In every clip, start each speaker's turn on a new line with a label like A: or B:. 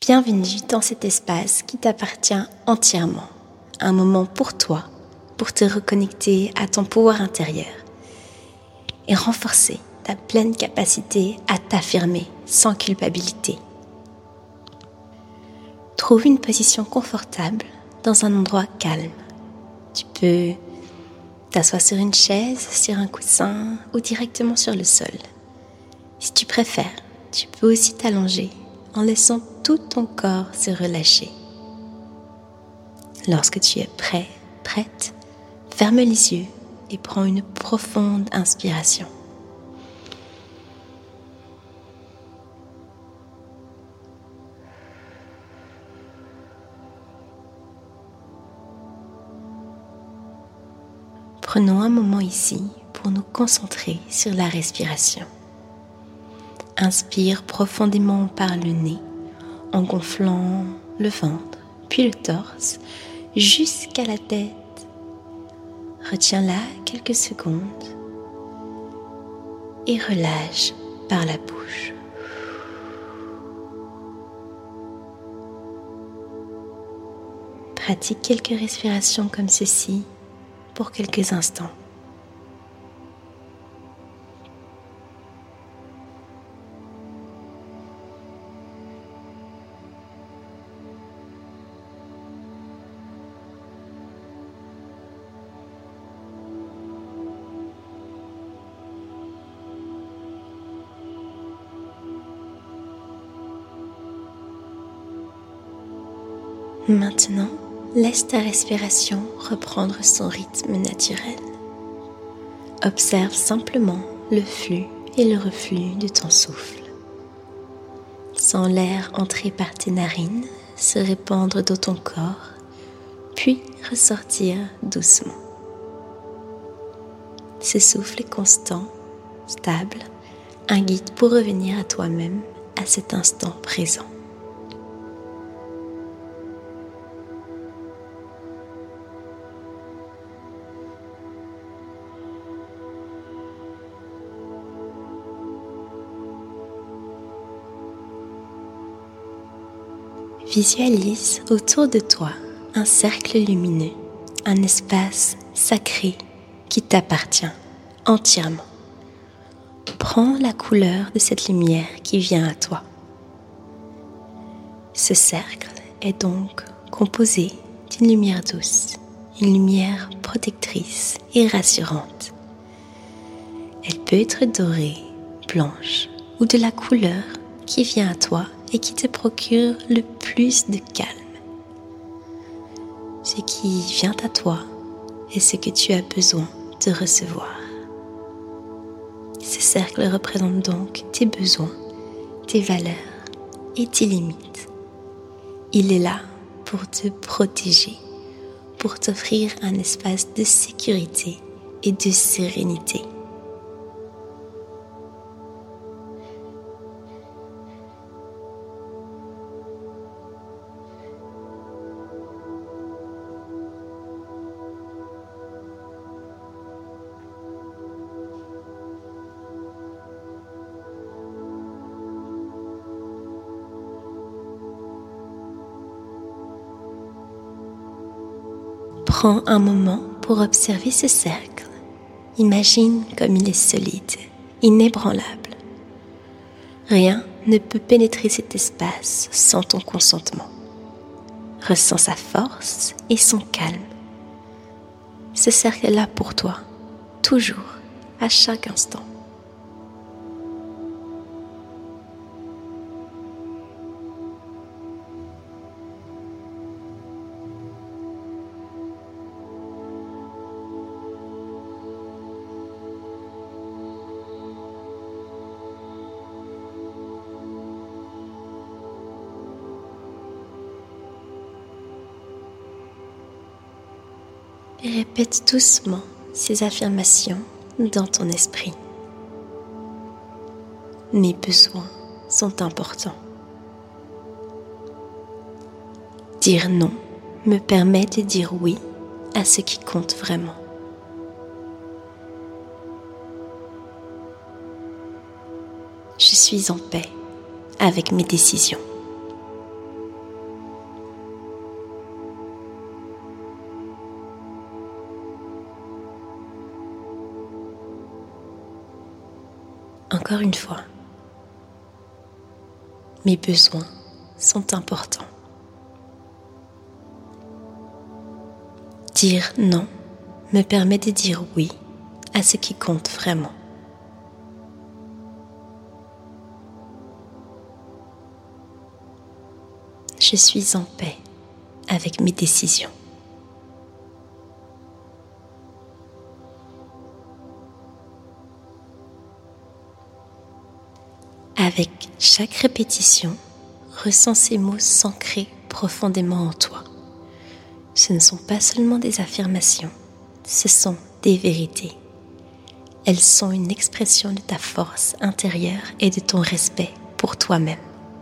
A: Bienvenue dans cet espace qui t'appartient entièrement. Un moment pour toi, pour te reconnecter à ton pouvoir intérieur et renforcer ta pleine capacité à t'affirmer sans culpabilité. Trouve une position confortable dans un endroit calme. Tu peux t'asseoir sur une chaise, sur un coussin ou directement sur le sol. Si tu préfères, tu peux aussi t'allonger en laissant tout ton corps se relâcher. Lorsque tu es prêt, prête, ferme les yeux et prends une profonde inspiration. Prenons un moment ici pour nous concentrer sur la respiration. Inspire profondément par le nez en gonflant le ventre, puis le torse jusqu'à la tête. Retiens-la quelques secondes et relâche par la bouche. Pratique quelques respirations comme ceci pour quelques instants. Maintenant, laisse ta respiration reprendre son rythme naturel. Observe simplement le flux et le reflux de ton souffle. Sens l'air entrer par tes narines, se répandre dans ton corps, puis ressortir doucement. Ce souffle est constant, stable, un guide pour revenir à toi-même à cet instant présent. Visualise autour de toi un cercle lumineux, un espace sacré qui t'appartient entièrement. Prends la couleur de cette lumière qui vient à toi. Ce cercle est donc composé d'une lumière douce, une lumière protectrice et rassurante. Elle peut être dorée, blanche ou de la couleur qui vient à toi et qui te procure le plus de calme. Ce qui vient à toi est ce que tu as besoin de recevoir. Ce cercle représente donc tes besoins, tes valeurs et tes limites. Il est là pour te protéger, pour t'offrir un espace de sécurité et de sérénité. Prends un moment pour observer ce cercle. Imagine comme il est solide, inébranlable. Rien ne peut pénétrer cet espace sans ton consentement. Ressens sa force et son calme. Ce cercle est là pour toi, toujours, à chaque instant. Et répète doucement ces affirmations dans ton esprit. Mes besoins sont importants. Dire non me permet de dire oui à ce qui compte vraiment. Je suis en paix avec mes décisions. Encore une fois, mes besoins sont importants. Dire non me permet de dire oui à ce qui compte vraiment. Je suis en paix avec mes décisions. Avec chaque répétition, ressens ces mots s'ancrer profondément en toi. Ce ne sont pas seulement des affirmations, ce sont des vérités. Elles sont une expression de ta force intérieure et de ton respect pour toi-même.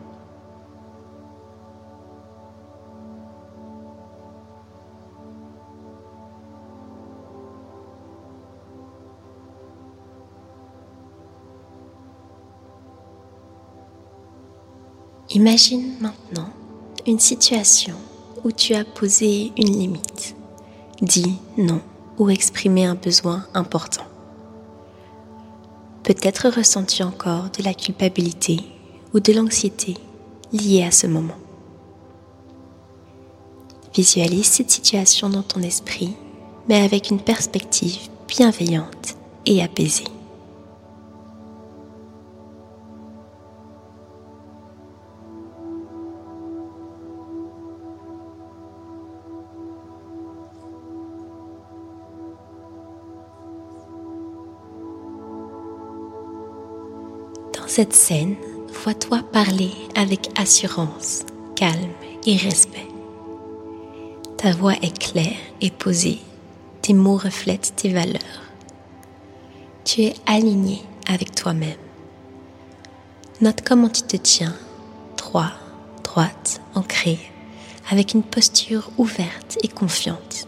A: Imagine maintenant une situation où tu as posé une limite, dit non ou exprimé un besoin important. Peut-être ressens-tu encore de la culpabilité ou de l'anxiété liée à ce moment. Visualise cette situation dans ton esprit, mais avec une perspective bienveillante et apaisée. Dans cette scène, vois-toi parler avec assurance, calme et respect. Ta voix est claire et posée, tes mots reflètent tes valeurs. Tu es aligné avec toi-même. Note comment tu te tiens, droit, droite, ancré, avec une posture ouverte et confiante.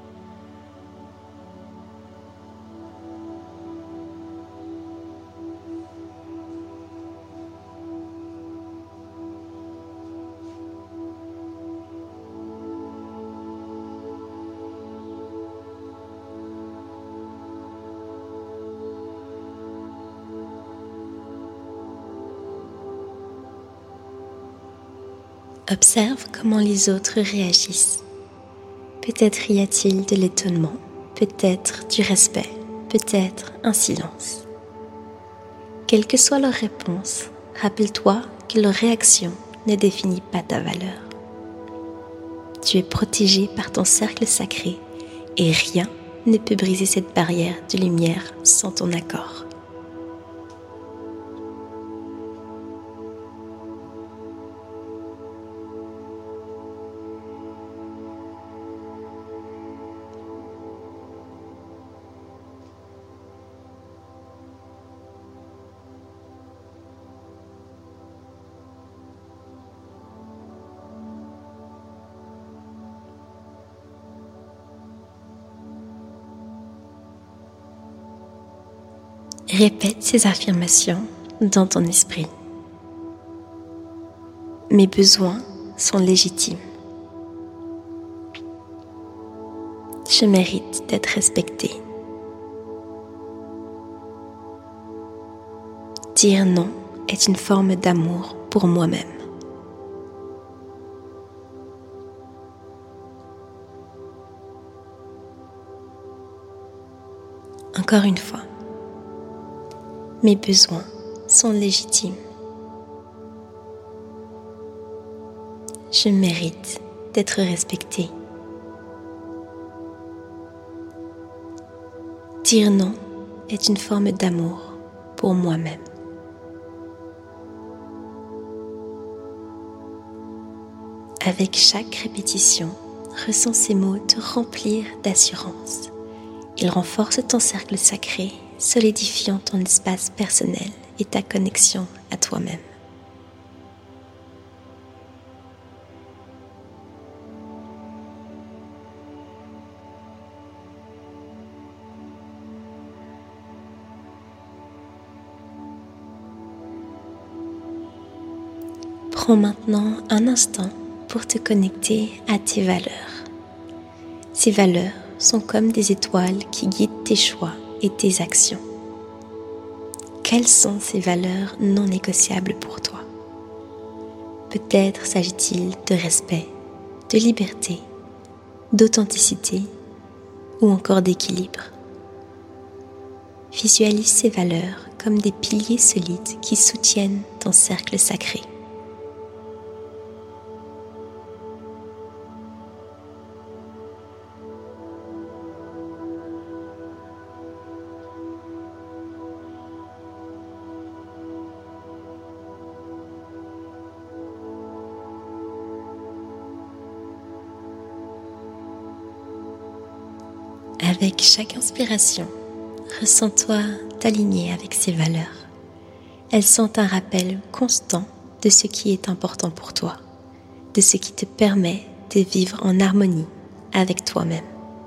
A: Observe comment les autres réagissent. Peut-être y a-t-il de l'étonnement, peut-être du respect, peut-être un silence. Quelle que soit leur réponse, rappelle-toi que leur réaction ne définit pas ta valeur. Tu es protégé par ton cercle sacré et rien ne peut briser cette barrière de lumière sans ton accord. Répète ces affirmations dans ton esprit. Mes besoins sont légitimes. Je mérite d'être respectée. Dire non est une forme d'amour pour moi-même. Encore une fois. Mes besoins sont légitimes. Je mérite d'être respectée. Dire non est une forme d'amour pour moi-même. Avec chaque répétition, ressens ces mots te remplir d'assurance. Ils renforcent ton cercle sacré, solidifiant ton espace personnel et ta connexion à toi-même. Prends maintenant un instant pour te connecter à tes valeurs. Ces valeurs sont comme des étoiles qui guident tes choix et tes actions. Quelles sont ces valeurs non négociables pour toi? Peut-être s'agit-il de respect, de liberté, d'authenticité ou encore d'équilibre. Visualise ces valeurs comme des piliers solides qui soutiennent ton cercle sacré. Avec chaque inspiration, ressens-toi t'aligner avec ces valeurs. Elles sont un rappel constant de ce qui est important pour toi, de ce qui te permet de vivre en harmonie avec toi-même.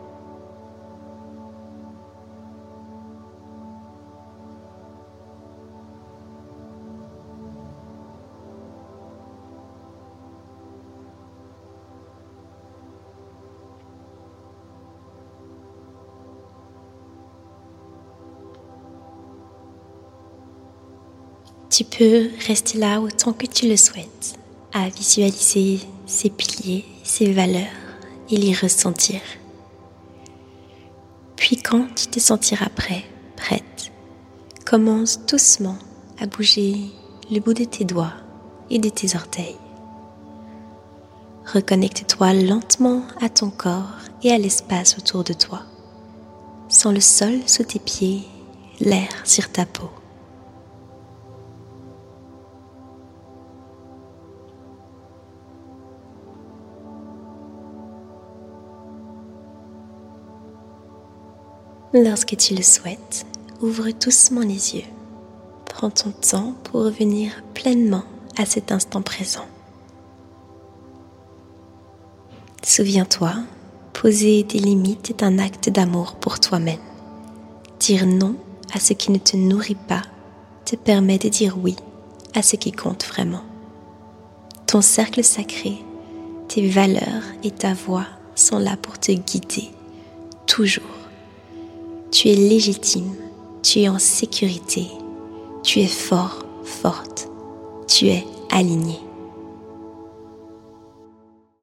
A: Tu peux rester là autant que tu le souhaites, à visualiser ces piliers, ces valeurs et les ressentir. Puis quand tu te sentiras prêt, prête, commence doucement à bouger le bout de tes doigts et de tes orteils. Reconnecte-toi lentement à ton corps et à l'espace autour de toi. Sens le sol sous tes pieds, l'air sur ta peau. Lorsque tu le souhaites, ouvre doucement les yeux. Prends ton temps pour revenir pleinement à cet instant présent. Souviens-toi, poser des limites est un acte d'amour pour toi-même. Dire non à ce qui ne te nourrit pas te permet de dire oui à ce qui compte vraiment. Ton cercle sacré, tes valeurs et ta voix sont là pour te guider, toujours. Tu es légitime, tu es en sécurité, tu es fort, forte, tu es aligné.